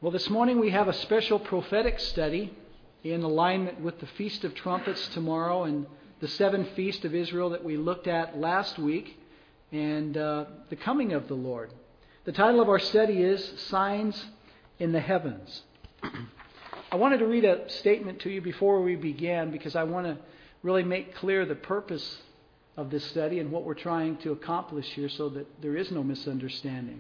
Well, this morning we have a special prophetic study in alignment with the Feast of Trumpets tomorrow and the 7 Feasts of Israel that we looked at last week and the coming of the Lord. The title of our study is Signs in the Heavens. I wanted to read a statement to you before we began because I want to really make clear the purpose of this study and what we're trying to accomplish here so that there is no misunderstanding.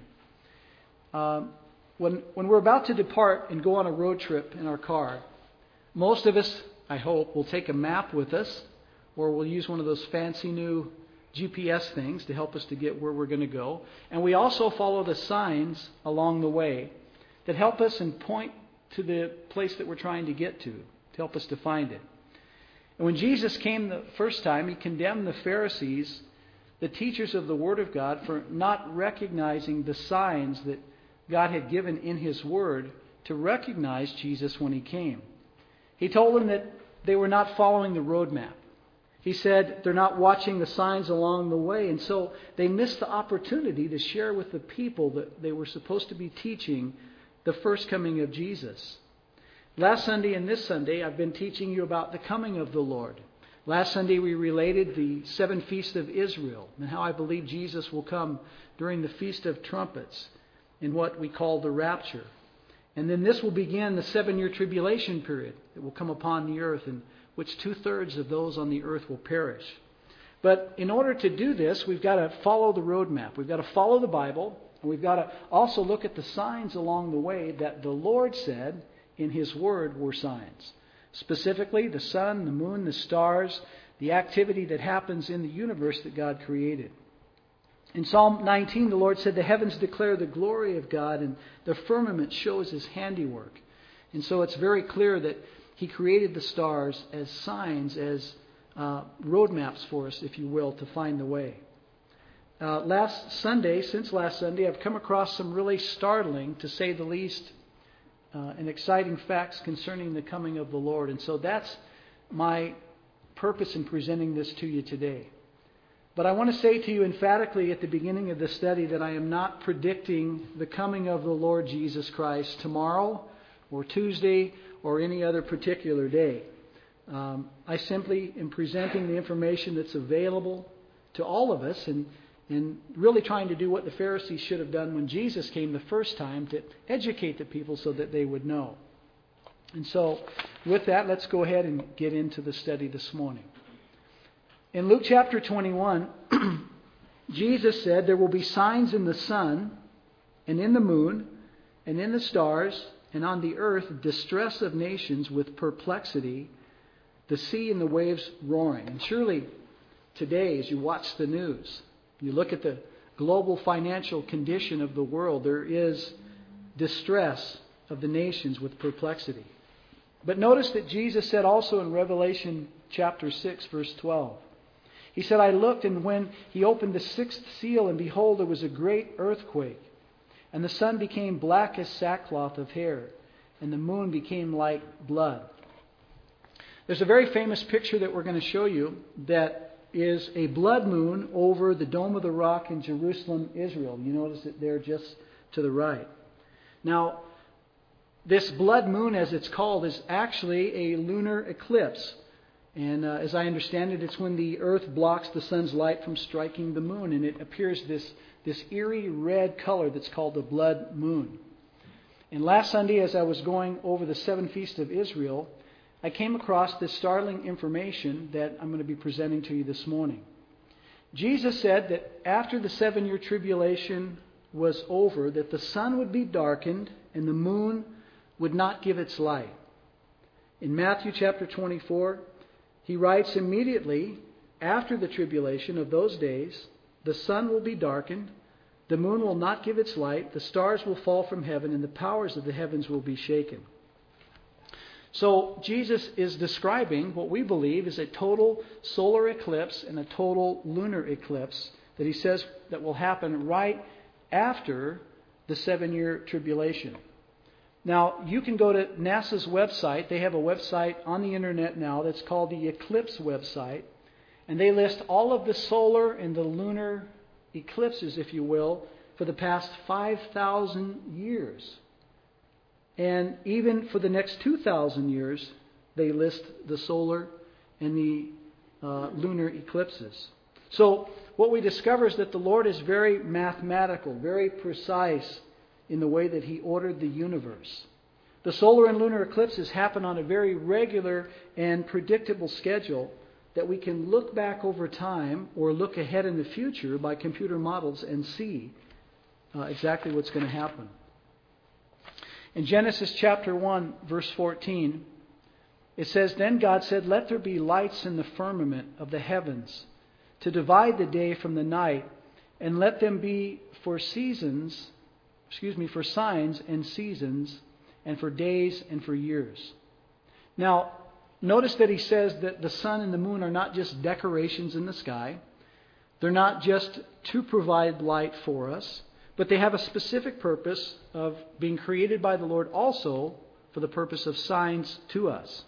When we're about to depart and go on a road trip in our car, most of us, I hope, will take a map with us, or we'll use one of those fancy new GPS things to help us to get where we're going to go. And we also follow the signs along the way that help us and point to the place that we're trying to get to help us to find it. And when Jesus came the first time, He condemned the Pharisees, the teachers of the Word of God, for not recognizing the signs that God had given in His Word to recognize Jesus when He came. He told them that they were not following the roadmap. He said they're not watching the signs along the way, and so they missed the opportunity to share with the people that they were supposed to be teaching the first coming of Jesus. Last Sunday and this Sunday, I've been teaching you about the coming of the Lord. Last Sunday, we related the 7 Feasts of Israel and how I believe Jesus will come during the Feast of Trumpets in what we call the rapture. And then this will begin the 7-year tribulation period that will come upon the earth, in which 2/3 of those on the earth will perish. But in order to do this, we've got to follow the roadmap. We've got to follow the Bible, and we've got to also look at the signs along the way that the Lord said in His Word were signs. Specifically, the sun, the moon, the stars, the activity that happens in the universe that God created. In Psalm 19, the Lord said, "The heavens declare the glory of God, and the firmament shows His handiwork." And so it's very clear that He created the stars as signs, as roadmaps for us, if you will, to find the way. Since last Sunday, I've come across some really startling, to say the least, and exciting facts concerning the coming of the Lord. And so that's my purpose in presenting this to you today. But I want to say to you emphatically at the beginning of the study that I am not predicting the coming of the Lord Jesus Christ tomorrow or Tuesday or any other particular day. I simply am presenting the information that's available to all of us and really trying to do what the Pharisees should have done when Jesus came the first time, to educate the people so that they would know. And so with that, let's go ahead and get into the study this morning. In Luke chapter 21, Jesus said there will be signs in the sun and in the moon and in the stars and on the earth, distress of nations with perplexity, the sea and the waves roaring. And surely today, as you watch the news, you look at the global financial condition of the world, there is distress of the nations with perplexity. But notice that Jesus said also in Revelation chapter 6, verse 12, He said, "I looked, and when He opened the 6th seal, and behold, there was a great earthquake. And the sun became black as sackcloth of hair, and the moon became like blood." There's a very famous picture that we're going to show you that is a blood moon over the Dome of the Rock in Jerusalem, Israel. You notice it there just to the right. Now, this blood moon, as it's called, is actually a lunar eclipse. And as I understand it, it's when the earth blocks the sun's light from striking the moon, and it appears this eerie red color that's called the blood moon. And last Sunday, as I was going over the 7 Feasts of Israel, I came across this startling information that I'm going to be presenting to you this morning. Jesus said that after the 7-year tribulation was over, that the sun would be darkened and the moon would not give its light. In Matthew chapter 24, He writes, "Immediately after the tribulation of those days, the sun will be darkened, the moon will not give its light, the stars will fall from heaven, and the powers of the heavens will be shaken." So Jesus is describing what we believe is a total solar eclipse and a total lunar eclipse that He says that will happen right after the 7-year tribulation. Now, you can go to NASA's website. They have a website on the internet now that's called the Eclipse website. And they list all of the solar and the lunar eclipses, if you will, for the past 5,000 years. And even for the next 2,000 years, they list the solar and the lunar eclipses. So what we discover is that the Lord is very mathematical, very precise in the way that He ordered the universe. The solar and lunar eclipses happen on a very regular and predictable schedule that we can look back over time or look ahead in the future by computer models and see exactly what's going to happen. In Genesis chapter 1, verse 14, it says, "Then God said, 'Let there be lights in the firmament of the heavens to divide the day from the night, and let them be for signs and seasons, and for days and for years.'" Now, notice that He says that the sun and the moon are not just decorations in the sky. They're not just to provide light for us, but they have a specific purpose of being created by the Lord also for the purpose of signs to us.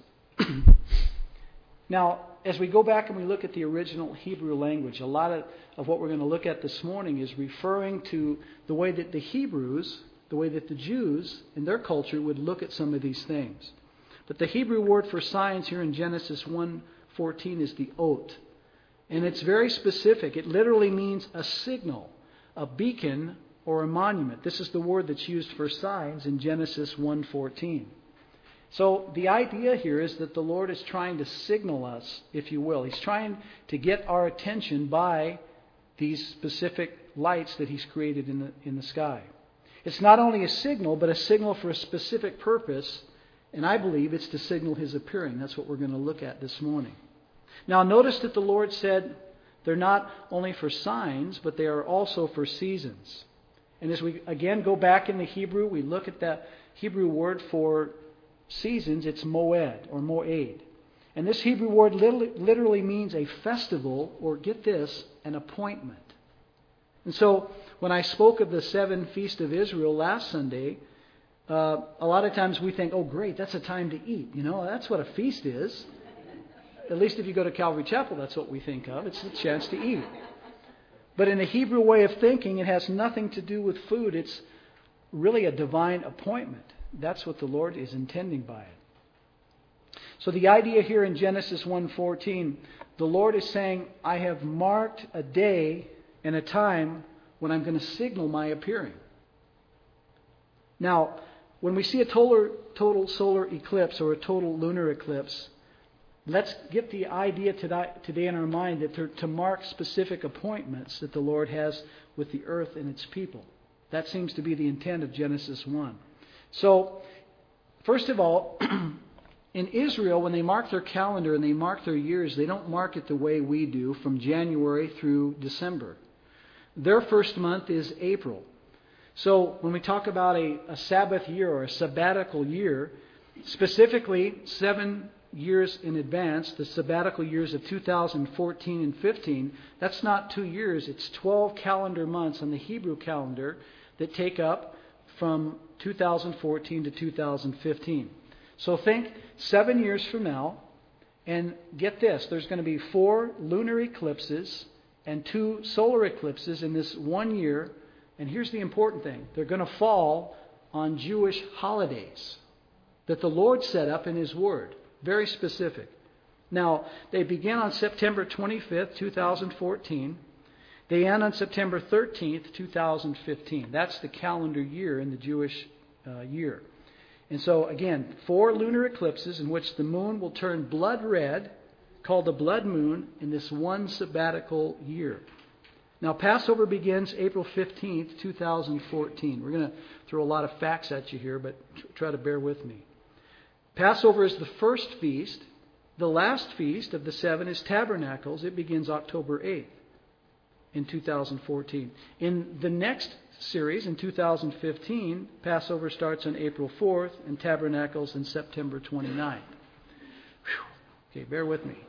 Now, as we go back and we look at the original Hebrew language, a lot of what we're going to look at this morning is referring to the way that the Hebrews, the way that the Jews in their culture would look at some of these things. But the Hebrew word for signs here in Genesis 1:14 is the ot. And it's very specific. It literally means a signal, a beacon, or a monument. This is the word that's used for signs in Genesis 1:14. So the idea here is that the Lord is trying to signal us, if you will. He's trying to get our attention by these specific lights that He's created in the sky. It's not only a signal, but a signal for a specific purpose, and I believe it's to signal His appearing. That's what we're going to look at this morning. Now notice that the Lord said they're not only for signs, but they are also for seasons. And as we again go back in the Hebrew, we look at that Hebrew word for seasons, it's moed or moed. And this Hebrew word literally means a festival, or get this, an appointment. And so when I spoke of the 7 Feast of Israel last Sunday, a lot of times we think, oh great, that's a time to eat. You know, that's what a feast is. At least if you go to Calvary Chapel, that's what we think of. It's the chance to eat. But in the Hebrew way of thinking, it has nothing to do with food. It's really a divine appointment. That's what the Lord is intending by it. So the idea here in Genesis 1:14, the Lord is saying, I have marked a day and a time when I'm going to signal my appearing. Now, when we see a total solar eclipse or a total lunar eclipse, let's get the idea today in our mind that they're to mark specific appointments that the Lord has with the earth and its people. That seems to be the intent of Genesis 1. So, first of all, in Israel, when they mark their calendar and they mark their years, they don't mark it the way we do from January through December. Their first month is April. So, when we talk about a Sabbath year or a sabbatical year, specifically 7 years in advance, the sabbatical years of 2014 and 15, that's not 2 years, it's 12 calendar months on the Hebrew calendar that take up from 2014 to 2015. So think 7 years from now, and get this, there's going to be 4 lunar eclipses and 2 solar eclipses in this 1 year. And here's the important thing. They're going to fall on Jewish holidays that the Lord set up in His Word. Very specific. Now, they begin on September 25th, 2014. They end on September 13th, 2015. That's the calendar year in the Jewish year. And so, again, 4 lunar eclipses in which the moon will turn blood red, called the blood moon, in this 1 sabbatical year. Now, Passover begins April 15th, 2014. We're going to throw a lot of facts at you here, but try to bear with me. Passover is the first feast. The last feast of the 7 is Tabernacles. It begins October 8th in 2014. In the next series, in 2015, Passover starts on April 4th and Tabernacles on September 29th. Okay, bear with me.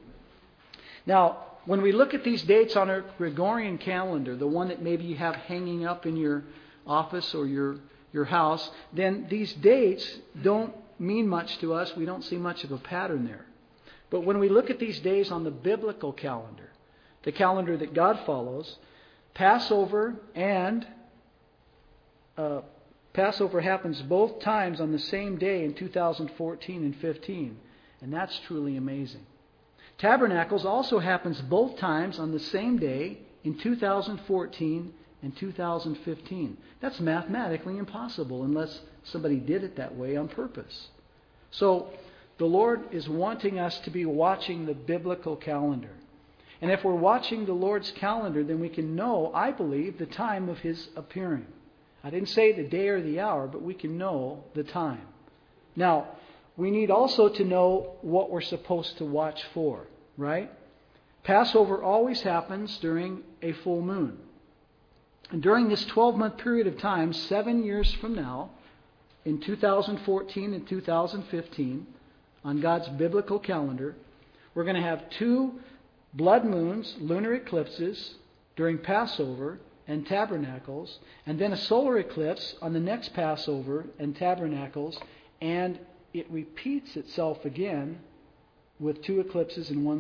Now, when we look at these dates on our Gregorian calendar, the one that maybe you have hanging up in your office or your house, then these dates don't mean much to us. We don't see much of a pattern there. But when we look at these days on the biblical calendar, the calendar that God follows, Passover and Passover happens both times on the same day in 2014 and 15, and that's truly amazing. Tabernacles also happens both times on the same day in 2014 and 2015. That's mathematically impossible unless somebody did it that way on purpose. So the Lord is wanting us to be watching the biblical calendar. And if we're watching the Lord's calendar, then we can know, I believe, the time of His appearing. I didn't say the day or the hour, but we can know the time. Now, we need also to know what we're supposed to watch for, right? Passover always happens during a full moon. And during this 12-month period of time, 7 years from now, in 2014 and 2015, on God's biblical calendar, we're going to have 2 blood moons, lunar eclipses, during Passover and Tabernacles, and then a solar eclipse on the next Passover and Tabernacles, and it repeats itself again with 2 eclipses and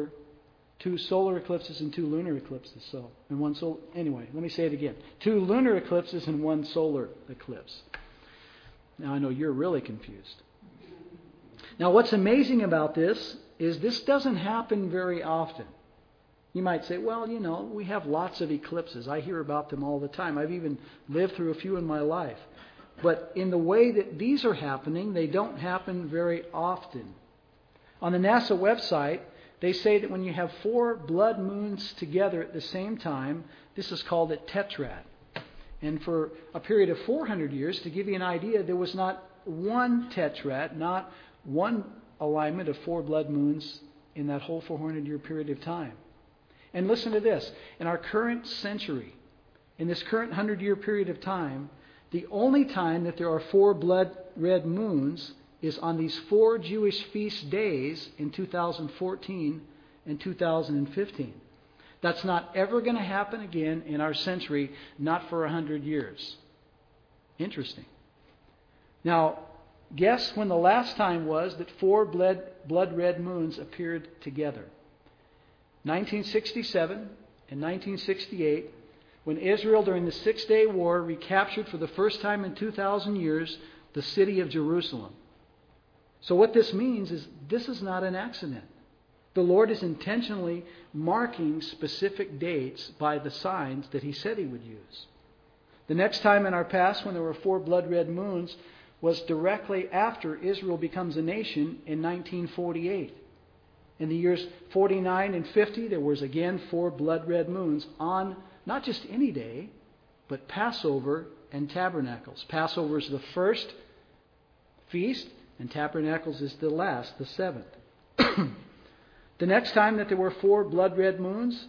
2 solar eclipses and 2 lunar eclipses. Anyway, let me say it again. 2 lunar eclipses and 1 solar eclipse. Now I know you're really confused. Now what's amazing about this is this doesn't happen very often. You might say, well, we have lots of eclipses. I hear about them all the time. I've even lived through a few in my life. But in the way that these are happening, they don't happen very often. On the NASA website, they say that when you have 4 blood moons together at the same time, this is called a tetrad. And for a period of 400 years, to give you an idea, there was not one tetrad, not one alignment of 4 blood moons in that whole 400-year period of time. And listen to this. In our current century, in this current 100-year period of time, the only time that there are 4 blood red moons is on these 4 Jewish feast days in 2014 and 2015. That's not ever going to happen again in our century, not for 100 years. Interesting. Now, guess when the last time was that 4 blood red moons appeared together? 1967 and 1968, when Israel, during the 6-day war, recaptured for the first time in 2,000 years the city of Jerusalem. So what this means is this is not an accident. The Lord is intentionally marking specific dates by the signs that He said He would use. The next time in our past when there were 4 blood red moons was directly after Israel becomes a nation in 1948. In the years 49 and 50, there was again 4 blood red moons on not just any day, but Passover and Tabernacles. Passover is the first feast, and Tabernacles is the last, the 7th. The next time that there were 4 blood red moons,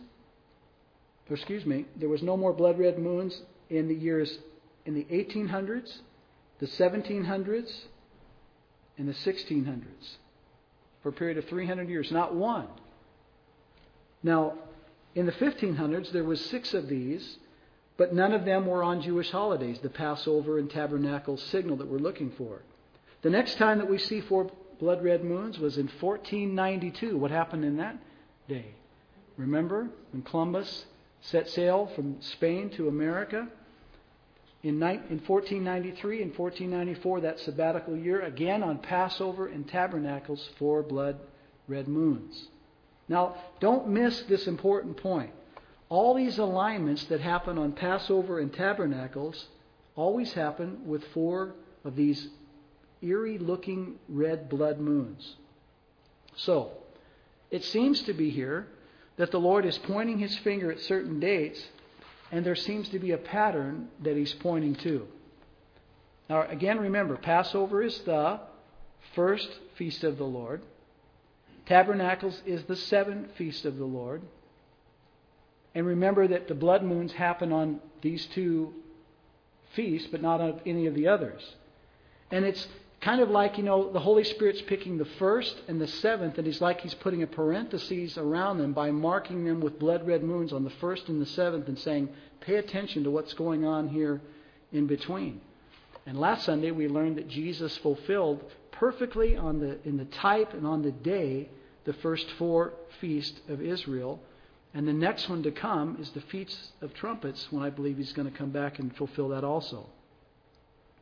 there was no more blood red moons in the 1800s, the 1700s, and the 1600s. For a period of 300 years, not one. Now, in the 1500s, there was 6 of these, but none of them were on Jewish holidays, the Passover and Tabernacle signal that we're looking for. The next time that we see 4 blood red moons was in 1492. What happened in that day? Remember when Columbus set sail from Spain to America? In 1493 and 1494, that sabbatical year, again on Passover and Tabernacles, 4 blood red moons. Now, don't miss this important point. All these alignments that happen on Passover and Tabernacles always happen with 4 of these eerie-looking red blood moons. So, it seems to be here that the Lord is pointing His finger at certain dates, and there seems to be a pattern that He's pointing to. Now, again, remember, Passover is the first feast of the Lord. Tabernacles is the 7th feast of the Lord. And remember that the blood moons happen on these 2 feasts, but not on any of the others. And it's kind of like, the Holy Spirit's picking the 1st and the 7th, and He's putting a parenthesis around them by marking them with blood red moons on the 1st and the 7th and saying, pay attention to what's going on here in between. And last Sunday we learned that Jesus fulfilled perfectly in the type and on the day the first 4 feasts of Israel. And the next one to come is the Feast of Trumpets, when I believe He's going to come back and fulfill that also.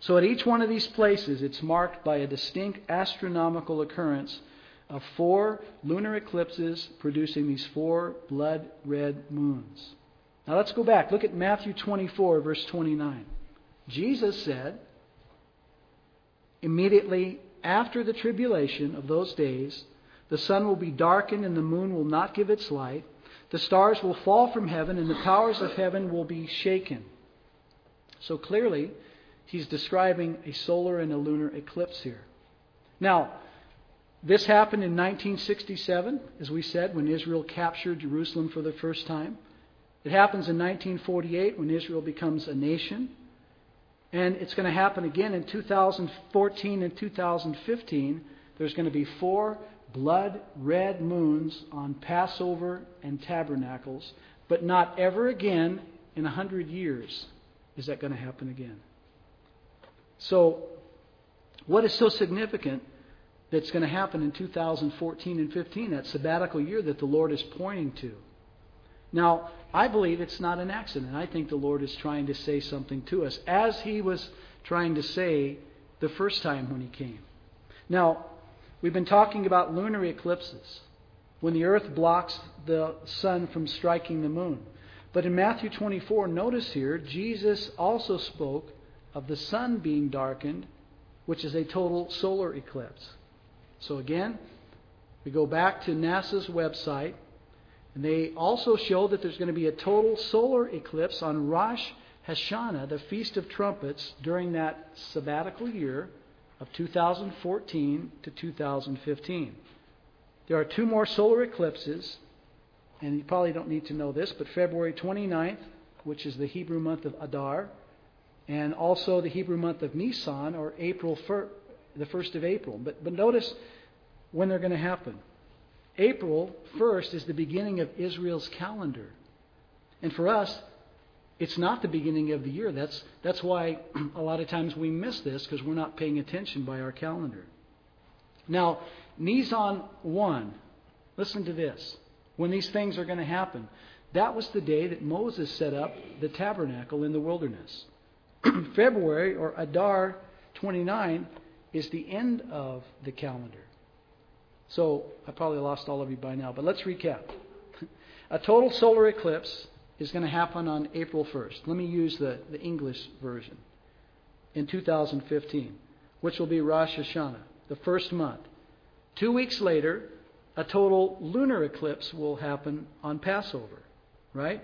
So at each one of these places, it's marked by a distinct astronomical occurrence of 4 lunar eclipses producing these 4 blood red moons. Now let's go back. Look at Matthew 24, verse 29. Jesus said, immediately after the tribulation of those days, the sun will be darkened and the moon will not give its light. The stars will fall from heaven and the powers of heaven will be shaken. So clearly, he's describing a solar and a lunar eclipse here. Now, this happened in 1967, as we said, when Israel captured Jerusalem for the first time. It happens in 1948 when Israel becomes a nation. And it's going to happen again in 2014 and 2015. There's going to be 4 blood red moons on Passover and Tabernacles. But not ever again in 100 years is that going to happen again. So, what is so significant that's going to happen in 2014 and 15, that sabbatical year that the Lord is pointing to? Now, I believe it's not an accident. I think the Lord is trying to say something to us, as He was trying to say the first time when He came. Now, we've been talking about lunar eclipses, when the earth blocks the sun from striking the moon. But in Matthew 24, notice here, Jesus also spoke of the sun being darkened, which is a total solar eclipse. So again, we go back to NASA's website, and they also show that there's going to be a total solar eclipse on Rosh Hashanah, the Feast of Trumpets, during that sabbatical year of 2014 to 2015. There are 2 more solar eclipses, and you probably don't need to know this, but February 29th, which is the Hebrew month of Adar, and also the Hebrew month of Nisan, or April, the 1st of April. But notice when they're going to happen. April 1st is the beginning of Israel's calendar. And for us, it's not the beginning of the year. That's why a lot of times we miss this, because we're not paying attention by our calendar. Now, Nisan 1, listen to this. When these things are going to happen, that was the day that Moses set up the tabernacle in the wilderness. February, or Adar 29, is the end of the calendar. So, I probably lost all of you by now, but let's recap. A total solar eclipse is going to happen on April 1st. Let me use the English version. In 2015, which will be Rosh Hashanah, the first month. 2 weeks later, a total lunar eclipse will happen on Passover, right?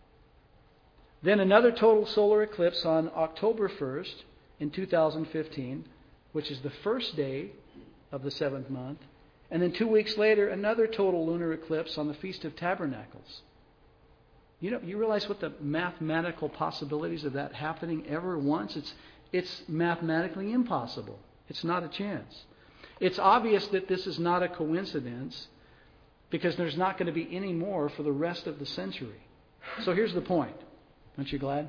Then another total solar eclipse on October 1st in 2015, which is the first day of the 7th month. And then 2 weeks later, another total lunar eclipse on the Feast of Tabernacles. You realize what the mathematical possibilities of that happening ever once? It's mathematically impossible. It's not a chance. It's obvious that this is not a coincidence, because there's not going to be any more for the rest of the century. So here's the point. Aren't you glad?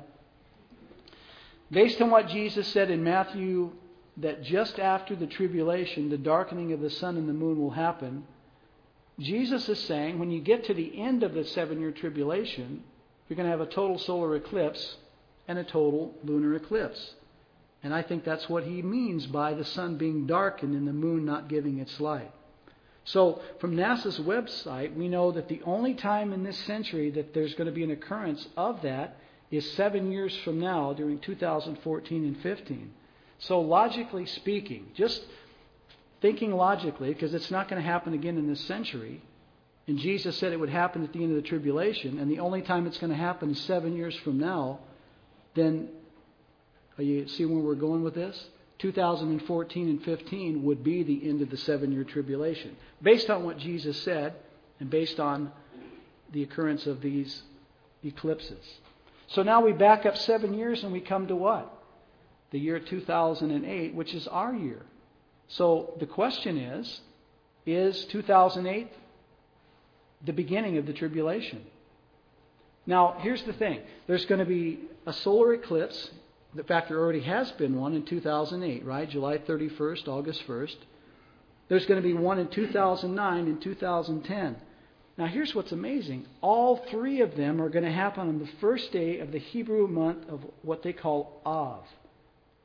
Based on what Jesus said in Matthew, that just after the tribulation, the darkening of the sun and the moon will happen, Jesus is saying when you get to the end of the 7-year tribulation, you're going to have a total solar eclipse and a total lunar eclipse. And I think that's what he means by the sun being darkened and the moon not giving its light. So from NASA's website, we know that the only time in this century that there's going to be an occurrence of that is 7 years from now, during 2014 and 15. So logically speaking, just thinking logically, because it's not going to happen again in this century, and Jesus said it would happen at the end of the tribulation, and the only time it's going to happen is 7 years from now, then, you see where we're going with this? 2014 and 15 would be the end of the 7-year tribulation, based on what Jesus said, and based on the occurrence of these eclipses. So now we back up 7 years and we come to what? The year 2008, which is our year. So the question is 2008 the beginning of the tribulation? Now, here's the thing. There's going to be a solar eclipse. In fact, there already has been one in 2008, right? July 31st, August 1st. There's going to be one in 2009 and 2010. Now, here's what's amazing. All 3 of them are going to happen on the first day of the Hebrew month of what they call Av.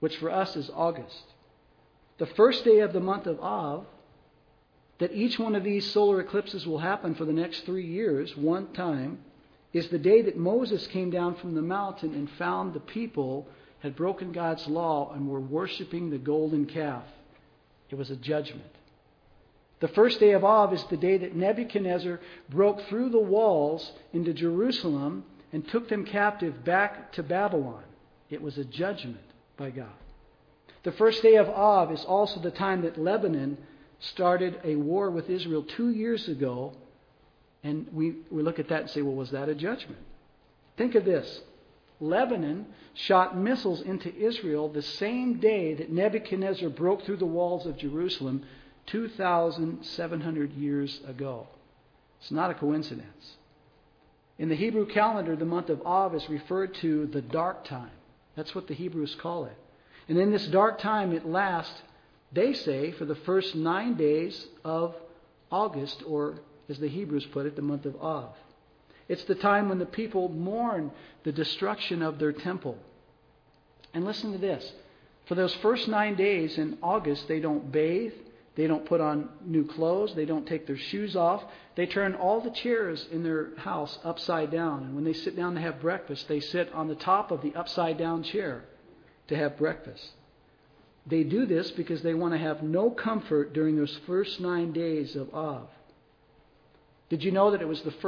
which for us is August. The first day of the month of Av, that each one of these solar eclipses will happen for the next 3 years, one time, is the day that Moses came down from the mountain and found the people had broken God's law and were worshiping the golden calf. It was a judgment. The first day of Av is the day that Nebuchadnezzar broke through the walls into Jerusalem and took them captive back to Babylon. It was a judgment by God. The first day of Av is also the time that Lebanon started a war with Israel 2 years ago. And we look at that and say, well, was that a judgment? Think of this. Lebanon shot missiles into Israel the same day that Nebuchadnezzar broke through the walls of Jerusalem 2,700 years ago. It's not a coincidence. In the Hebrew calendar, the month of Av is referred to the dark time. That's what the Hebrews call it. And in this dark time, it lasts, they say, for the first 9 days of August, or as the Hebrews put it, the month of Av. It's the time when the people mourn the destruction of their temple. And listen to this. For those first 9 days in August, they don't bathe, they don't put on new clothes, they don't take their shoes off. They turn all the chairs in their house upside down. And when they sit down to have breakfast, they sit on the top of the upside down chair to have breakfast. They do this because they want to have no comfort during those first 9 days of Av. Did you know that it was the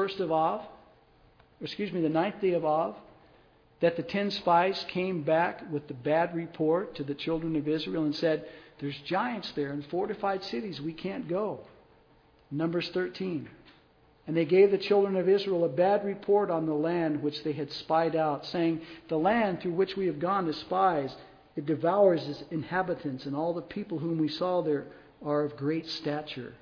the 9th day of Av, that the 10 spies came back with the bad report to the children of Israel and said, there's giants there in fortified cities, we can't go. Numbers 13. And they gave the children of Israel a bad report on the land which they had spied out, saying, the land through which we have gone as spies, it devours its inhabitants, and all the people whom we saw there are of great stature.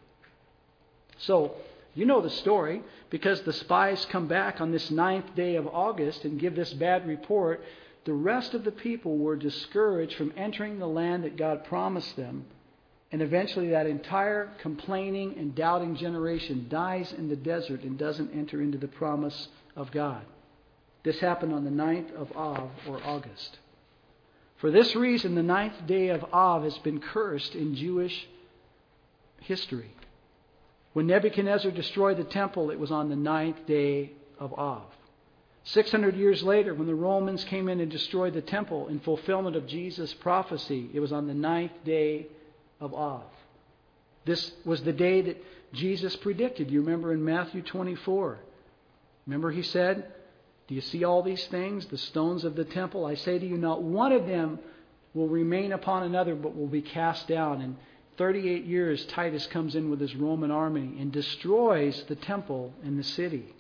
So, you know the story, because the spies come back on this 9th day of August and give this bad report. The rest of the people were discouraged from entering the land that God promised them. And eventually that entire complaining and doubting generation dies in the desert and doesn't enter into the promise of God. This happened on the 9th of Av, or August. For this reason, the 9th day of Av has been cursed in Jewish history. When Nebuchadnezzar destroyed the temple, it was on the 9th day of Av. 600 years later, when the Romans came in and destroyed the temple in fulfillment of Jesus' prophecy, it was on the 9th day of Av. This was the day that Jesus predicted. You remember in Matthew 24. Remember he said, do you see all these things, the stones of the temple? I say to you, not one of them will remain upon another, but will be cast down. And 38 years, Titus comes in with his Roman army and destroys the temple and the city.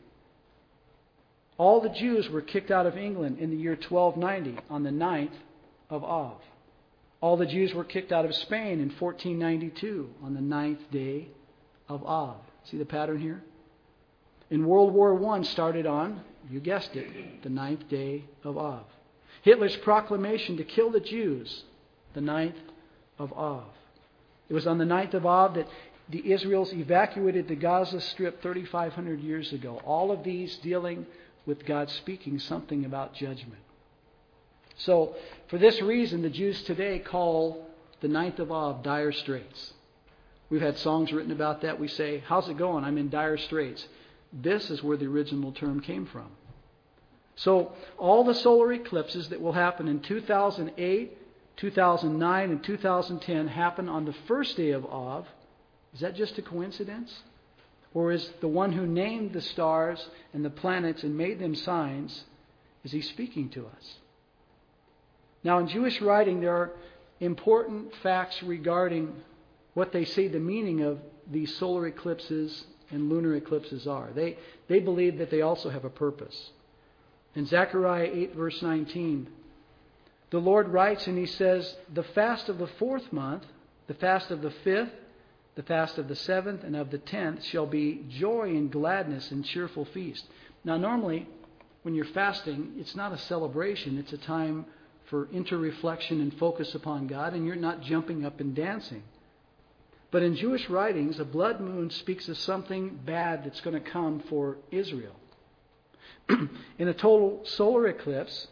All the Jews were kicked out of England in the year 1290 on the 9th of Av. All the Jews were kicked out of Spain in 1492 on the 9th day of Av. See the pattern here? And World War I started on, you guessed it, the 9th day of Av. Hitler's proclamation to kill the Jews, the 9th of Av. It was on the 9th of Av that the Israels evacuated the Gaza Strip 3,500 years ago. All of these dealing with God speaking something about judgment. So, for this reason, the Jews today call the 9th of Av dire straits. We've had songs written about that. We say, how's it going? I'm in dire straits. This is where the original term came from. So, all the solar eclipses that will happen in 2008, 2009, and 2010 happen on the first day of Av. Is that just a coincidence? Or is the one who named the stars and the planets and made them signs, is he speaking to us? Now, in Jewish writing, there are important facts regarding what they say the meaning of these solar eclipses and lunar eclipses are. They believe that they also have a purpose. In Zechariah 8, verse 19, the Lord writes and he says, the fast of the 4th month, the fast of the 5th, the fast of the 7th and of the 10th shall be joy and gladness and cheerful feast. Now, normally, when you're fasting, it's not a celebration. It's a time for inter-reflection and focus upon God, and you're not jumping up and dancing. But in Jewish writings, a blood moon speaks of something bad that's going to come for Israel. In a total solar eclipse,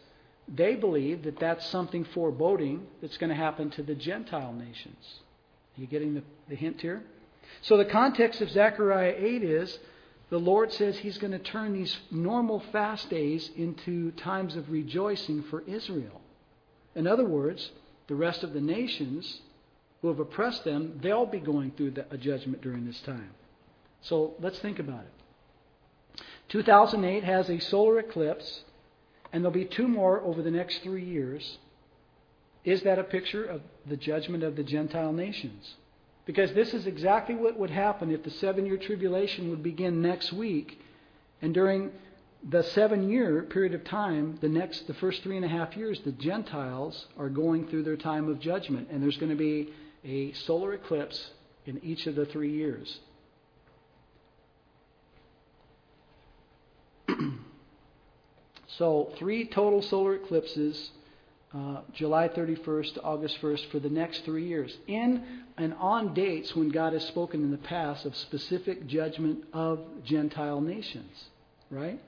they believe that that's something foreboding that's going to happen to the Gentile nations. Are you getting the hint here? So the context of Zechariah 8 is the Lord says He's going to turn these normal fast days into times of rejoicing for Israel. In other words, the rest of the nations who have oppressed them, they'll be going through a judgment during this time. So let's think about it. 2008 has a solar eclipse, and there'll be 2 more over the next 3 years. Is that a picture of the judgment of the Gentile nations? Because this is exactly what would happen if the 7-year tribulation would begin next week, and during the 7-year period of time, the first 3.5 years, the Gentiles are going through their time of judgment, and there's going to be a solar eclipse in each of the 3 years. So 3 total solar eclipses, July 31st to August 1st for the next 3 years, in and on dates when God has spoken in the past of specific judgment of Gentile nations, right?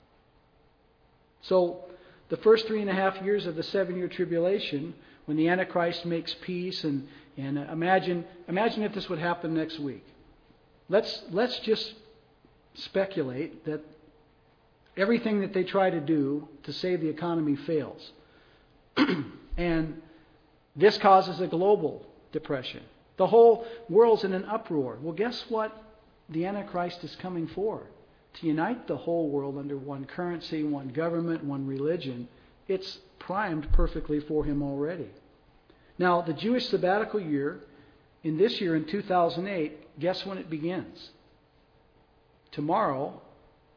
So the first 3.5 years of the 7-year tribulation, when the Antichrist makes peace, and imagine if this would happen next week. Let's just speculate that everything that they try to do to save the economy fails. And this causes a global depression. The whole world's in an uproar. Well, guess what the Antichrist is coming for? To unite the whole world under one currency, one government, one religion. It's primed perfectly for him already. Now, the Jewish sabbatical year, in this year, in 2008, guess when it begins? Tomorrow,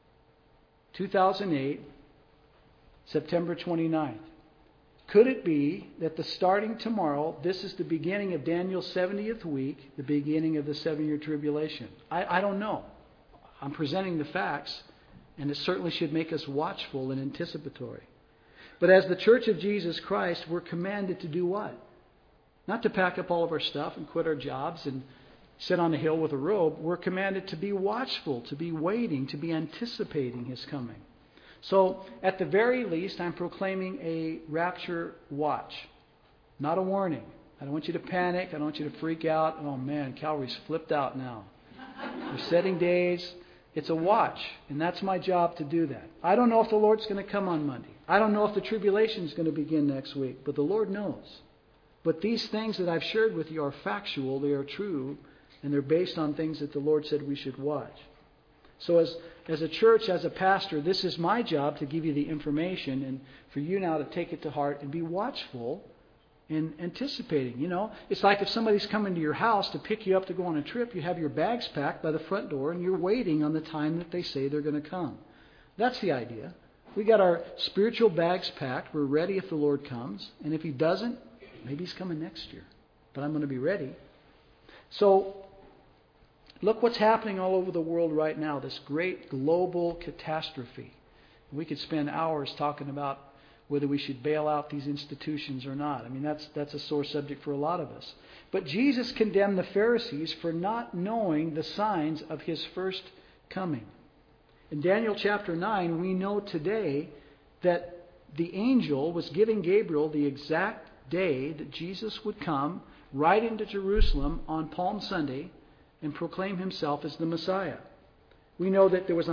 2008, September 29th. Could it be that starting tomorrow, this is the beginning of Daniel's 70th week, the beginning of the 7-year tribulation? I don't know. I'm presenting the facts, and it certainly should make us watchful and anticipatory. But as the Church of Jesus Christ, we're commanded to do what? Not to pack up all of our stuff and quit our jobs and sit on a hill with a robe. We're commanded to be watchful, to be waiting, to be anticipating His coming. So, at the very least, I'm proclaiming a rapture watch, not a warning. I don't want you to panic. I don't want you to freak out. Oh man, Calvary's flipped out now. We're setting days. It's a watch, and that's my job to do that. I don't know if the Lord's going to come on Monday. I don't know if the tribulation is going to begin next week, but the Lord knows. But these things that I've shared with you are factual, they are true, and they're based on things that the Lord said we should watch. So as a church, as a pastor, this is my job to give you the information, and for you now to take it to heart and be watchful and anticipating. You know, it's like if somebody's coming to your house to pick you up to go on a trip, you have your bags packed by the front door and you're waiting on the time that they say they're going to come. That's the idea. We got our spiritual bags packed. We're ready if the Lord comes. And if He doesn't, maybe He's coming next year. But I'm going to be ready. So, look what's happening all over the world right now, this great global catastrophe. We could spend hours talking about whether we should bail out these institutions or not. I mean, that's a sore subject for a lot of us. But Jesus condemned the Pharisees for not knowing the signs of His first coming. In Daniel chapter 9, we know today that the angel was giving Gabriel the exact day that Jesus would come right into Jerusalem on Palm Sunday and proclaim Himself as the Messiah. We know that there was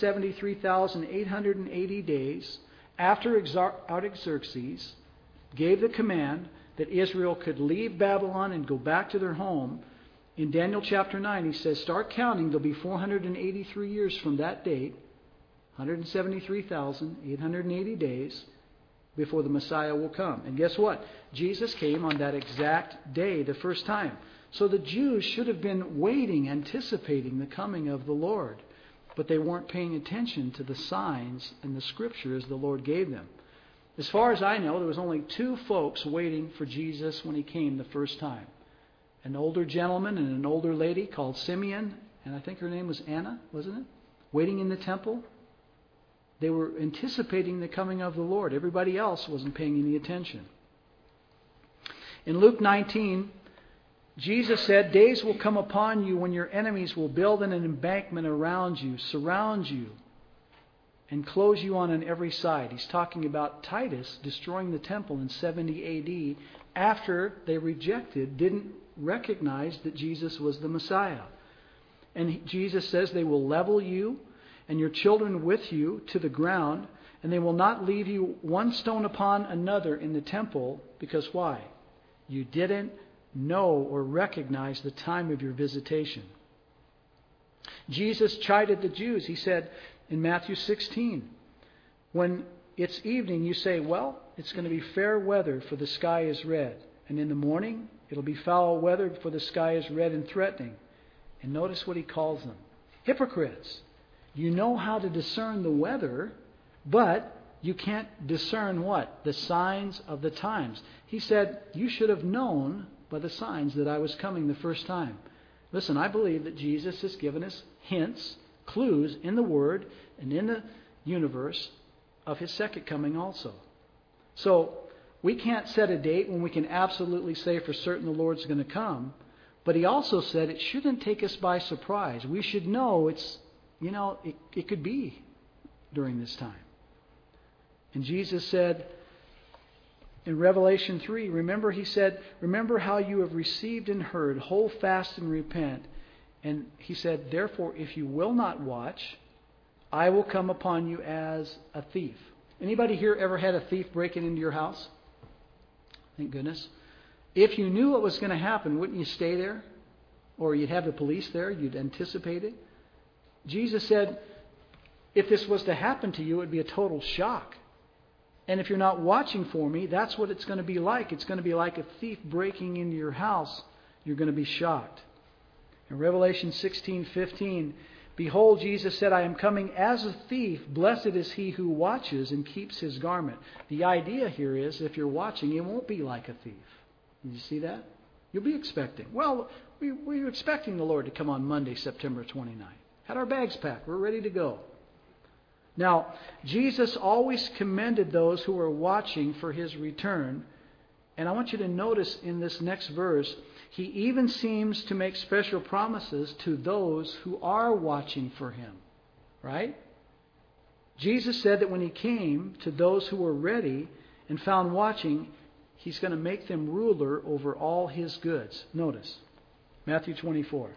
173,880 days after Artaxerxes gave the command that Israel could leave Babylon and go back to their home. In Daniel chapter 9, he says, start counting. There'll be 483 years from that date, 173,880 days before the Messiah will come. And guess what? Jesus came on that exact day, the first time. So the Jews should have been waiting, anticipating the coming of the Lord. But they weren't paying attention to the signs and the scriptures the Lord gave them. As far as I know, there was only 2 folks waiting for Jesus when He came the first time. An older gentleman and an older lady called Simeon, and I think her name was Anna, wasn't it? Waiting in the temple. They were anticipating the coming of the Lord. Everybody else wasn't paying any attention. In Luke 19, Jesus said, days will come upon you when your enemies will build an embankment around you, surround you, and close you on every side. He's talking about Titus destroying the temple in 70 A.D. after they didn't recognize that Jesus was the Messiah. And Jesus says they will level you and your children with you to the ground, and they will not leave you one stone upon another in the temple, because why? You didn't know or recognize the time of your visitation. Jesus chided the Jews. He said in Matthew 16, when it's evening, you say, well, it's going to be fair weather, for the sky is red. And in the morning, it'll be foul weather, for the sky is red and threatening. And notice what he calls them. Hypocrites. You know how to discern the weather, but you can't discern what? The signs of the times. He said, you should have known by the signs that I was coming the first time. Listen, I believe that Jesus has given us hints, clues in the Word and in the universe of His second coming also. So we can't set a date when we can absolutely say for certain the Lord's going to come. But He also said it shouldn't take us by surprise. We should know it could be during this time. And Jesus said in Revelation 3, He said, remember how you have received and heard, hold fast and repent. And He said, therefore, if you will not watch, I will come upon you as a thief. Anybody here ever had a thief breaking into your house? Thank goodness. If you knew what was going to happen, wouldn't you stay there? Or you'd have the police there, you'd anticipate it. Jesus said, if this was to happen to you, it would be a total shock. And if you're not watching for me, that's what it's going to be like. It's going to be like a thief breaking into your house. You're going to be shocked. In Revelation 16:15, behold, Jesus said, I am coming as a thief. Blessed is he who watches and keeps his garment. The idea here is, if you're watching, it won't be like a thief. Did you see that? You'll be expecting. Well, we were expecting the Lord to come on Monday, September 29th. Had our bags packed. We're ready to go. Now, Jesus always commended those who were watching for His return. And I want you to notice in this next verse, He even seems to make special promises to those who are watching for Him. Right? Jesus said that when He came to those who were ready and found watching, He's going to make them ruler over all His goods. Notice, Matthew 24.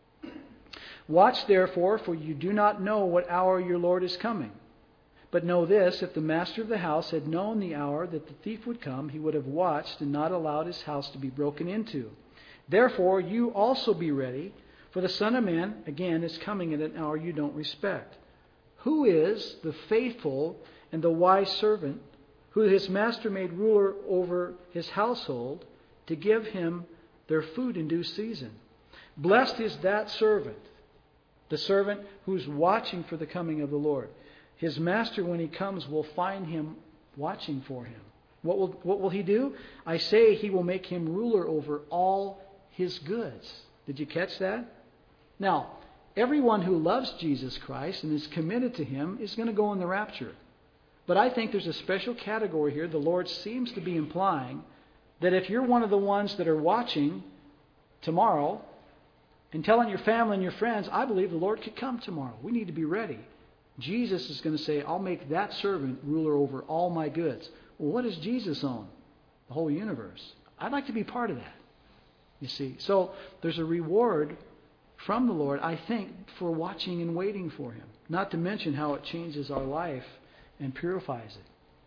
Watch therefore, for you do not know what hour your Lord is coming. But know this, if the master of the house had known the hour that the thief would come, he would have watched and not allowed his house to be broken into. Therefore, you also be ready, for the Son of Man, again, is coming at an hour you don't respect. Who is the faithful and the wise servant who his master made ruler over his household to give him their food in due season? Blessed is that servant, the servant who's watching for the coming of the Lord. His master, when he comes, will find him watching for him. What will he do? I say he will make him ruler over all his goods. Did you catch that? Now, everyone who loves Jesus Christ and is committed to Him is going to go in the rapture. But I think there's a special category here. The Lord seems to be implying that if you're one of the ones that are watching tomorrow and telling your family and your friends, I believe the Lord could come tomorrow. We need to be ready. Jesus is going to say, I'll make that servant ruler over all my goods. Well, what does Jesus own? The whole universe. I'd like to be part of that. You see. So there's a reward from the Lord, I think, for watching and waiting for Him. Not to mention how it changes our life and purifies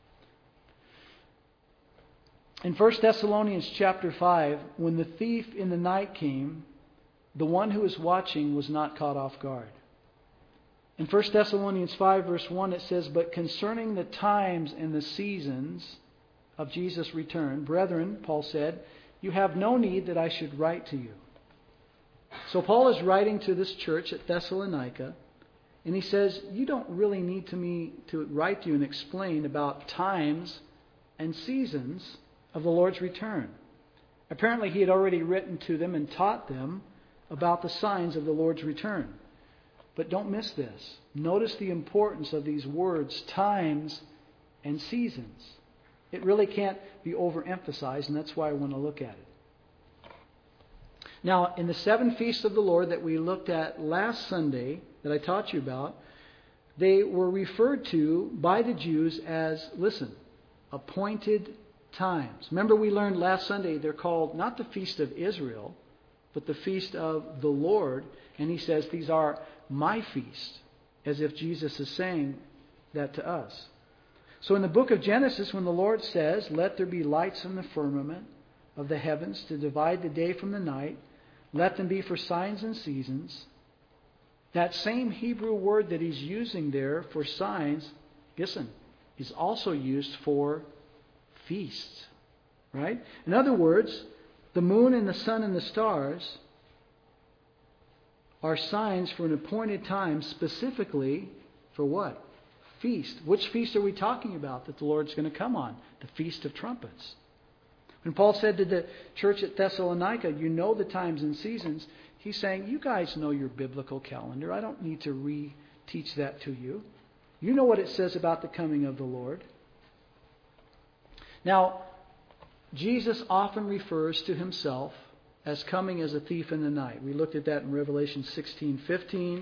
it. In 1 Thessalonians chapter 5, when the thief in the night came, the one who was watching was not caught off guard. In 1 Thessalonians 5 verse 1 it says, but concerning the times and the seasons of Jesus' return, brethren, Paul said, you have no need that I should write to you. So Paul is writing to this church at Thessalonica, and he says, you don't really need me to write to you and explain about times and seasons of the Lord's return. Apparently he had already written to them and taught them about the signs of the Lord's return. But don't miss this. Notice the importance of these words, times and seasons. It really can't be overemphasized, and that's why I want to look at it. Now, in the 7 feasts of the Lord that we looked at last Sunday, that I taught you about, they were referred to by the Jews as, listen, appointed times. Remember we learned last Sunday they're called not the Feast of Israel, but the Feast of the Lord. And he says, these are my feasts, as if Jesus is saying that to us. So in the book of Genesis, when the Lord says, let there be lights in the firmament of the heavens to divide the day from the night, let them be for signs and seasons, that same Hebrew word that he's using there for signs, listen, is also used for feasts. Right? In other words, the moon and the sun and the stars are signs for an appointed time, specifically for what? Feast. Which feast are we talking about that the Lord's going to come on? The Feast of Trumpets. When Paul said to the church at Thessalonica, you know the times and seasons, he's saying, you guys know your biblical calendar. I don't need to re-teach that to you. You know what it says about the coming of the Lord. Now, Jesus often refers to himself as coming as a thief in the night. We looked at that in Revelation 16:15.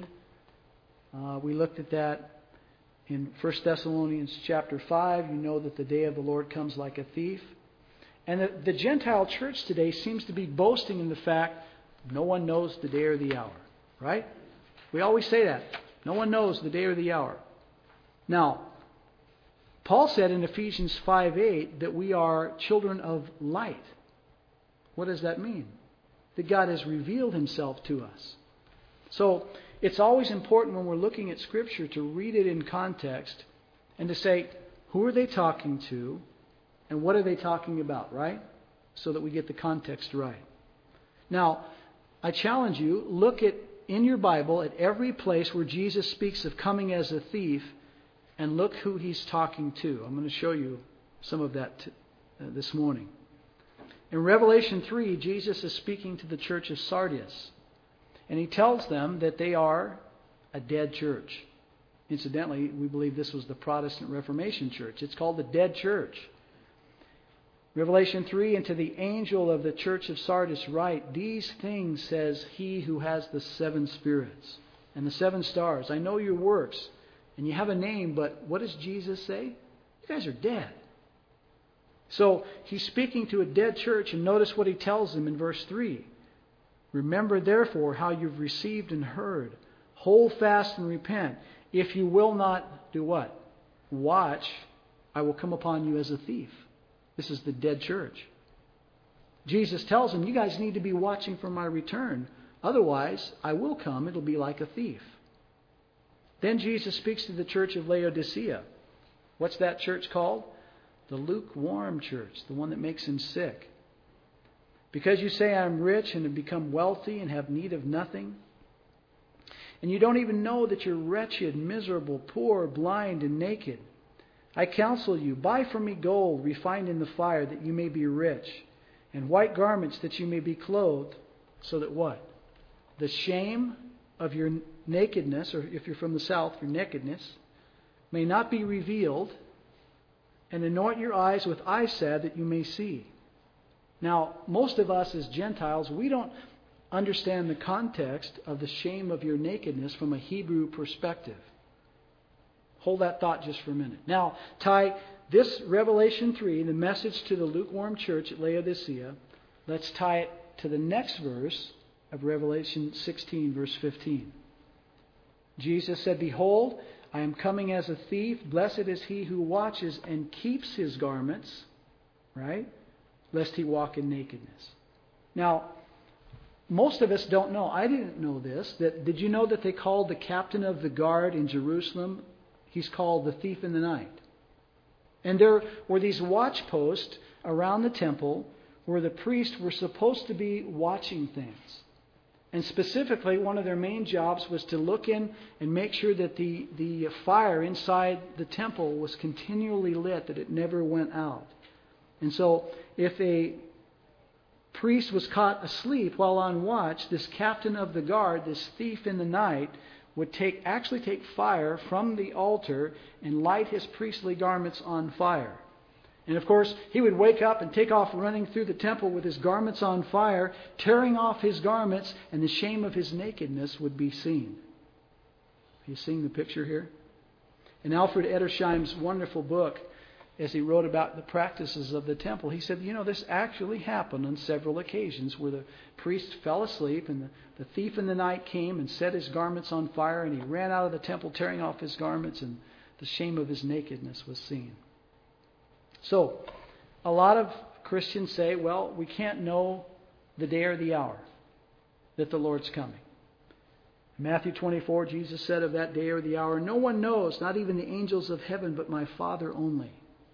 We looked at that in 1 Thessalonians chapter 5. You know that the day of the Lord comes like a thief. And the Gentile church today seems to be boasting in the fact no one knows the day or the hour. Right? We always say that. No one knows the day or the hour. Now, Paul said in Ephesians 5:8 that we are children of light. What does that mean? That God has revealed himself to us. So it's always important when we're looking at Scripture to read it in context and to say, who are they talking to and what are they talking about, right? So that we get the context right. Now, I challenge you, look at in your Bible at every place where Jesus speaks of coming as a thief and look who he's talking to. I'm going to show you some of that this morning. In Revelation 3, Jesus is speaking to the church of Sardis. And he tells them that they are a dead church. Incidentally, we believe this was the Protestant Reformation church. It's called the dead church. Revelation 3, and to the angel of the church of Sardis write, these things says he who has the 7 spirits and the 7 stars. I know your works, and you have a name, but what does Jesus say? You guys are dead. So he's speaking to a dead church, and notice what he tells them in verse 3. Remember therefore how you've received and heard. Hold fast and repent. If you will not do what? Watch, I will come upon you as a thief. This is the dead church. Jesus tells them, you guys need to be watching for my return. Otherwise, I will come. It'll be like a thief. Then Jesus speaks to the church of Laodicea. What's that church called? The lukewarm church, the one that makes him sick. Because you say I'm rich and have become wealthy and have need of nothing, and you don't even know that you're wretched, miserable, poor, blind, and naked. I counsel you, buy from me gold refined in the fire that you may be rich, and white garments that you may be clothed, so that what? The shame of your nakedness, or if you're from the south, your nakedness, may not be revealed, and anoint your eyes with eye salve that you may see. Now, most of us as Gentiles, we don't understand the context of the shame of your nakedness from a Hebrew perspective. Hold that thought just for a minute. Now, tie this Revelation 3, the message to the lukewarm church at Laodicea, let's tie it to the next verse of Revelation 16, verse 15. Jesus said, behold, I am coming as a thief. Blessed is he who watches and keeps his garments, right? Lest he walk in nakedness. Now, most of us don't know. I didn't know this. Did you know that they called the captain of the guard in Jerusalem, he's called the thief in the night? And there were these watch posts around the temple where the priests were supposed to be watching things. And specifically, one of their main jobs was to look in and make sure that the fire inside the temple was continually lit, that it never went out. And so, if a priest was caught asleep while on watch, this captain of the guard, this thief in the night, would actually take fire from the altar and light his priestly garments on fire. And of course, he would wake up and take off running through the temple with his garments on fire, tearing off his garments, and the shame of his nakedness would be seen. Are you seeing the picture here? In Alfred Edersheim's wonderful book, as he wrote about the practices of the temple, he said, this actually happened on several occasions where the priest fell asleep and the thief in the night came and set his garments on fire, and he ran out of the temple tearing off his garments, and the shame of his nakedness was seen. So, a lot of Christians say, well, we can't know the day or the hour that the Lord's coming. In Matthew 24, Jesus said of that day or the hour, no one knows, not even the angels of heaven, but my Father only.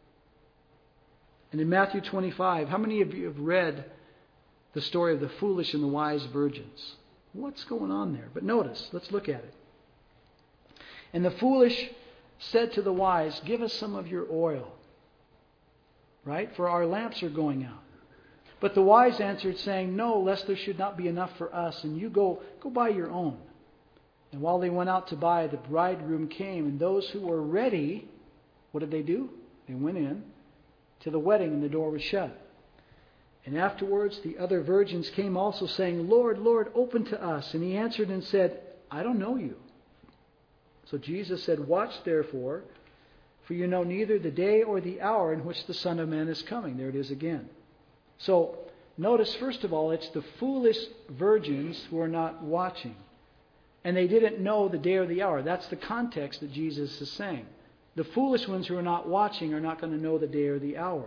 And in Matthew 25, how many of you have read the story of the foolish and the wise virgins? What's going on there? But notice, let's look at it. And the foolish said to the wise, give us some of your oil, right? For our lamps are going out. But the wise answered, saying, no, lest there should not be enough for us, and you go buy your own. And while they went out to buy, the bridegroom came, and those who were ready, what did they do? They went in to the wedding, and the door was shut. And afterwards the other virgins came also, saying, Lord, Lord, open to us. And he answered and said, I don't know you. So Jesus said, watch therefore, for you know neither the day or the hour in which the Son of Man is coming. There it is again. So notice, first of all, it's the foolish virgins who are not watching. And they didn't know the day or the hour. That's the context that Jesus is saying. The foolish ones who are not watching are not going to know the day or the hour.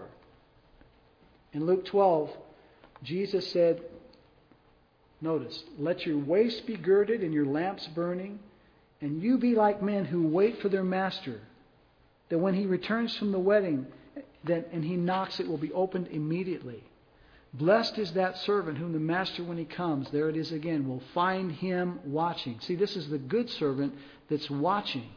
In Luke 12, Jesus said, notice, let your waist be girded and your lamps burning, and you be like men who wait for their master, that when he returns from the wedding and he knocks, it will be opened immediately. Blessed is that servant whom the master, when he comes, there it is again, will find him watching. See, this is the good servant that's watching.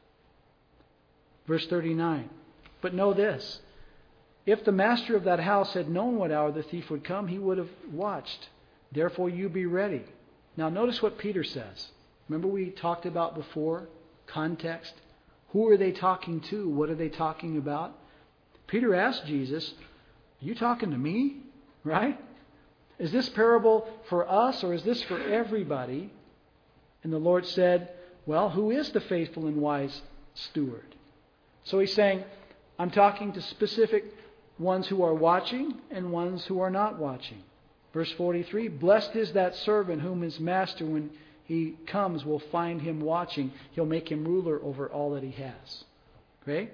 Verse 39. But know this, if the master of that house had known what hour the thief would come, he would have watched. Therefore you be ready. Now notice what Peter says. Remember we talked about before, context. Who are they talking to? What are they talking about? Peter asked Jesus, are you talking to me? Right? Is this parable for us or is this for everybody? And the Lord said, well, who is the faithful and wise steward? So he's saying, I'm talking to specific ones who are watching and ones who are not watching. Verse 43, blessed is that servant whom his master, when he comes, will find him watching. He'll make him ruler over all that he has. Okay?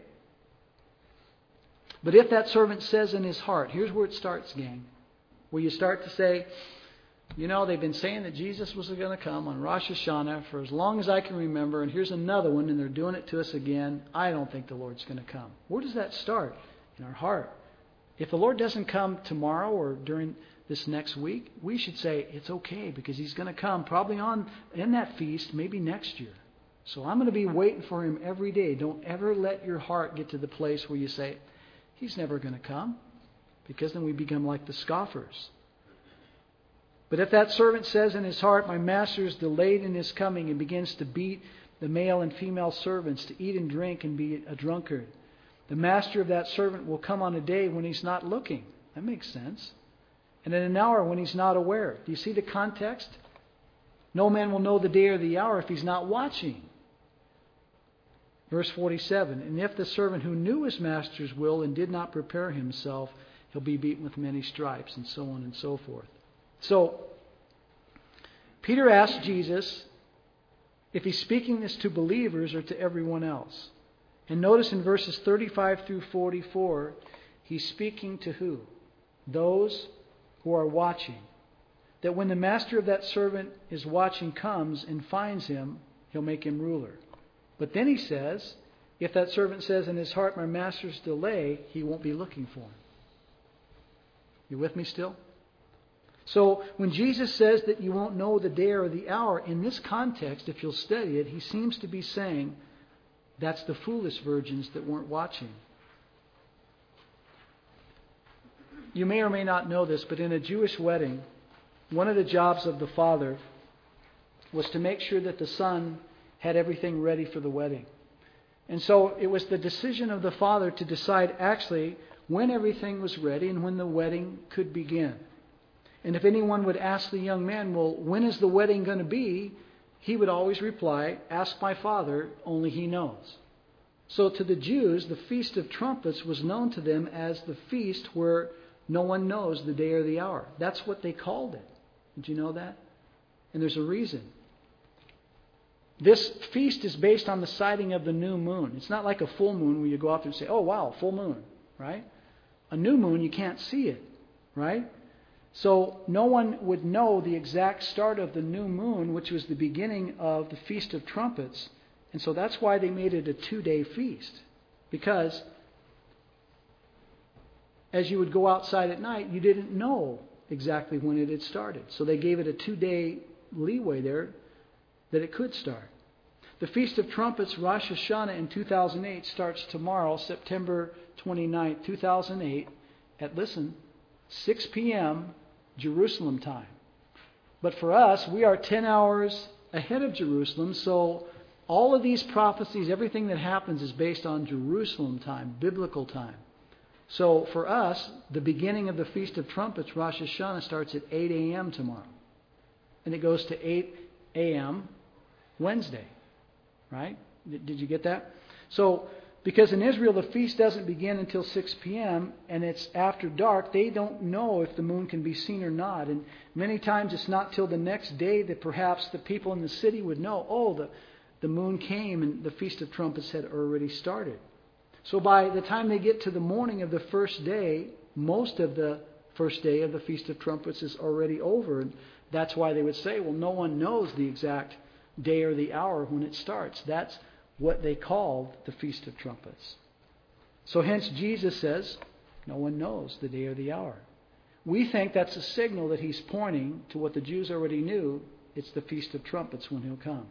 But if that servant says in his heart, here's where it starts, gang. Where you start to say, they've been saying that Jesus was going to come on Rosh Hashanah for as long as I can remember, and here's another one, and they're doing it to us again. I don't think the Lord's going to come. Where does that start? In our heart. If the Lord doesn't come tomorrow or during this next week, we should say it's okay because He's going to come probably in that feast, maybe next year. So I'm going to be waiting for Him every day. Don't ever let your heart get to the place where you say, He's never going to come, because then we become like the scoffers. But if that servant says in his heart, my master is delayed in his coming, and begins to beat the male and female servants, to eat and drink and be a drunkard, the master of that servant will come on a day when he's not looking. That makes sense. And in an hour when he's not aware. Do you see the context? No man will know the day or the hour if he's not watching. Verse 47, and if the servant who knew his master's will and did not prepare himself, he'll be beaten with many stripes, and so on and so forth. So, Peter asked Jesus if he's speaking this to believers or to everyone else. And notice in verses 35 through 44, he's speaking to who? Those who are watching. That when the master of that servant is watching comes and finds him, he'll make him ruler. But then he says, if that servant says in his heart, my master's delay, he won't be looking for him. You with me still? So when Jesus says that you won't know the day or the hour, in this context, if you'll study it, he seems to be saying that's the foolish virgins that weren't watching. You may or may not know this, but in a Jewish wedding, one of the jobs of the father was to make sure that the son had everything ready for the wedding. And so it was the decision of the father to decide actually when everything was ready and when the wedding could begin. And if anyone would ask the young man, well, when is the wedding going to be? He would always reply, ask my father, only he knows. So to the Jews, the Feast of Trumpets was known to them as the feast where no one knows the day or the hour. That's what they called it. Did you know that? And there's a reason. This feast is based on the sighting of the new moon. It's not like a full moon where you go out there and say, oh wow, full moon, right? A new moon, you can't see it, right? So no one would know the exact start of the new moon, which was the beginning of the Feast of Trumpets. And so that's why they made it a 2-day feast. Because as you would go outside at night, you didn't know exactly when it had started. So they gave it a 2-day leeway there that it could start. The Feast of Trumpets, Rosh Hashanah in 2008, starts tomorrow, September 29th, 2008, at, listen, 6 p.m. Jerusalem time. But for us, we are 10 hours ahead of Jerusalem, so all of these prophecies, everything that happens is based on Jerusalem time, biblical time. So for us, the beginning of the Feast of Trumpets, Rosh Hashanah, starts at 8 a.m. tomorrow. And it goes to 8 a.m. Wednesday. Right? Did you get that? So, because in Israel the feast doesn't begin until 6 p.m. and it's after dark, they don't know if the moon can be seen or not. And many times it's not till the next day that perhaps the people in the city would know, oh, the moon came and the Feast of Trumpets had already started. So by the time they get to the morning of the first day, most of the first day of the Feast of Trumpets is already over. And that's why they would say, well, no one knows the exact day or the hour when it starts. That's what they called the Feast of Trumpets. So hence Jesus says, no one knows the day or the hour. We think that's a signal that he's pointing to what the Jews already knew. It's the Feast of Trumpets when he'll come.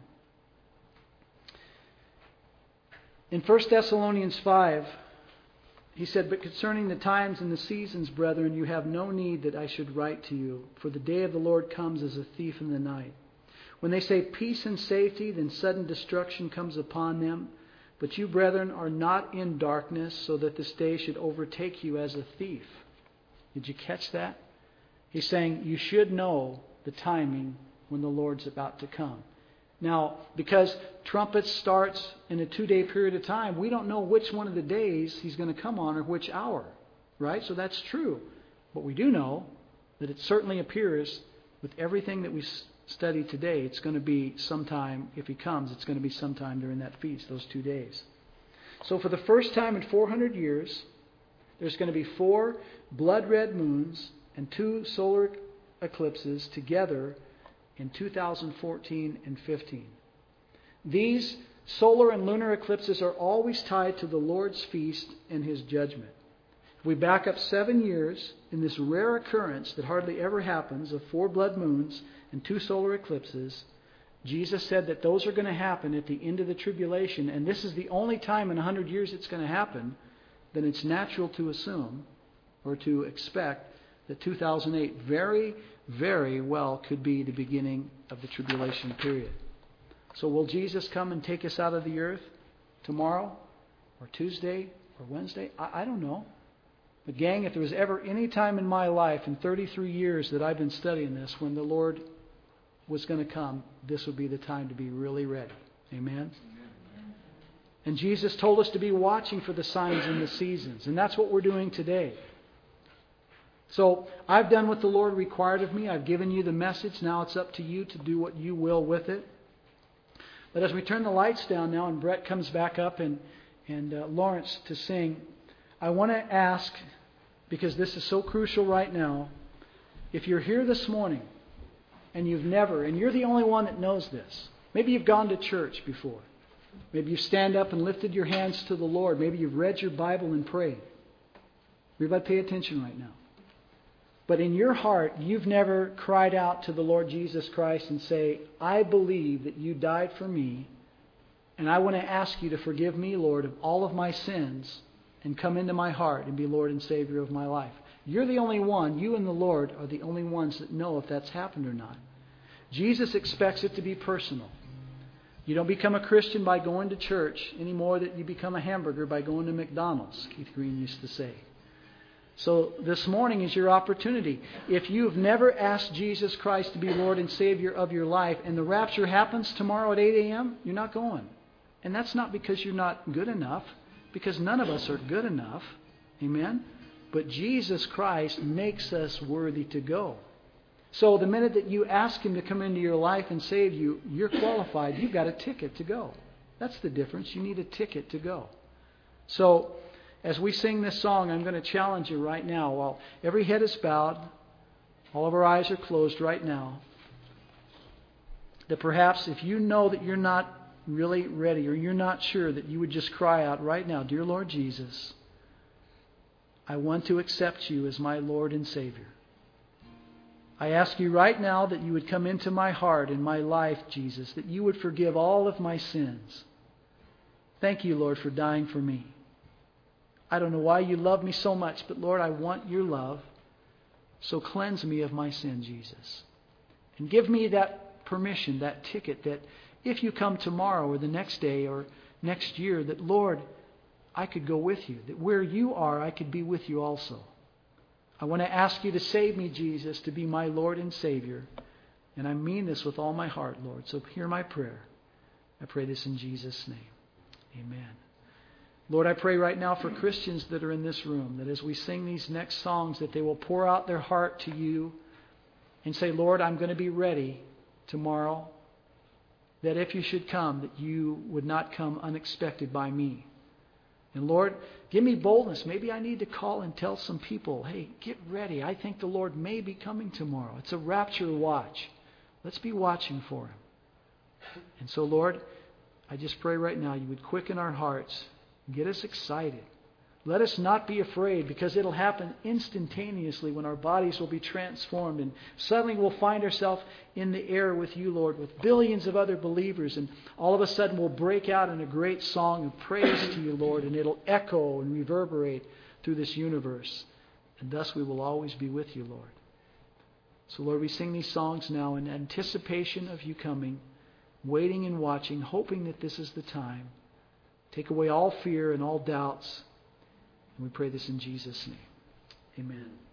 In 1 Thessalonians 5, he said, but concerning the times and the seasons, brethren, you have no need that I should write to you, for the day of the Lord comes as a thief in the night. When they say peace and safety, then sudden destruction comes upon them. But you, brethren, are not in darkness, so that this day should overtake you as a thief. Did you catch that? He's saying you should know the timing when the Lord's about to come. Now, because trumpets starts in a 2-day period of time, we don't know which one of the days he's going to come on or which hour. Right? So that's true. But we do know that it certainly appears with everything that we study today, it's going to be sometime, if he comes, it's going to be sometime during that feast, those 2 days. So for the first time in 400 years, there's going to be 4 blood red moons and 2 solar eclipses together in 2014 and 15. These solar and lunar eclipses are always tied to the Lord's feast and his judgment. If we back up 7 years in this rare occurrence that hardly ever happens of 4 blood moons and 2 solar eclipses, Jesus said that those are going to happen at the end of the tribulation, and this is the only time in 100 years it's going to happen, then it's natural to assume or to expect that 2008 very, very well could be the beginning of the tribulation period. So will Jesus come and take us out of the earth tomorrow or Tuesday or Wednesday? I don't know. But gang, if there was ever any time in my life in 33 years that I've been studying this when the Lord was going to come, this would be the time to be really ready. Amen? And Jesus told us to be watching for the signs and the seasons. And that's what we're doing today. So I've done what the Lord required of me. I've given you the message. Now it's up to you to do what you will with it. But as we turn the lights down now and Brett comes back up and Lawrence to sing, I want to ask, because this is so crucial right now, if you're here this morning and you've never, and you're the only one that knows this, maybe you've gone to church before. Maybe you stand up and lifted your hands to the Lord. Maybe you've read your Bible and prayed. Everybody pay attention right now. But in your heart, you've never cried out to the Lord Jesus Christ and say, I believe that you died for me, and I want to ask you to forgive me, Lord, of all of my sins and come into my heart and be Lord and Savior of my life. You're the only one, you and the Lord are the only ones that know if that's happened or not. Jesus expects it to be personal. You don't become a Christian by going to church any more than you become a hamburger by going to McDonald's, Keith Green used to say. So this morning is your opportunity. If you've never asked Jesus Christ to be Lord and Savior of your life and the rapture happens tomorrow at 8 a.m., you're not going. And that's not because you're not good enough, because none of us are good enough. Amen? But Jesus Christ makes us worthy to go. So the minute that you ask Him to come into your life and save you, you're qualified. You've got a ticket to go. That's the difference. You need a ticket to go. So as we sing this song, I'm going to challenge you right now. While every head is bowed, all of our eyes are closed right now, that perhaps if you know that you're not really ready or you're not sure, that you would just cry out right now, "Dear Lord Jesus, I want to accept you as my Lord and Savior. I ask you right now that you would come into my heart and my life, Jesus, that you would forgive all of my sins. Thank you, Lord, for dying for me. I don't know why you love me so much, but Lord, I want your love. So cleanse me of my sin, Jesus. And give me that permission, that ticket, that if you come tomorrow or the next day or next year, that, Lord, I could go with you. That where you are, I could be with you also. I want to ask you to save me, Jesus, to be my Lord and Savior. And I mean this with all my heart, Lord. So hear my prayer. I pray this in Jesus' name. Amen. Lord, I pray right now for Christians that are in this room, that as we sing these next songs, that they will pour out their heart to you and say, Lord, I'm going to be ready tomorrow. That if you should come, that you would not come unexpected by me. And Lord, give me boldness. Maybe I need to call and tell some people, hey, get ready. I think the Lord may be coming tomorrow. It's a rapture watch. Let's be watching for Him. And so, Lord, I just pray right now you would quicken our hearts and get us excited. Let us not be afraid, because it'll happen instantaneously when our bodies will be transformed, and suddenly we'll find ourselves in the air with you, Lord, with billions of other believers, and all of a sudden we'll break out in a great song of praise to you, Lord, and it'll echo and reverberate through this universe, and thus we will always be with you, Lord. So, Lord, we sing these songs now in anticipation of you coming, waiting and watching, hoping that this is the time. Take away all fear and all doubts. And we pray this in Jesus' name. Amen.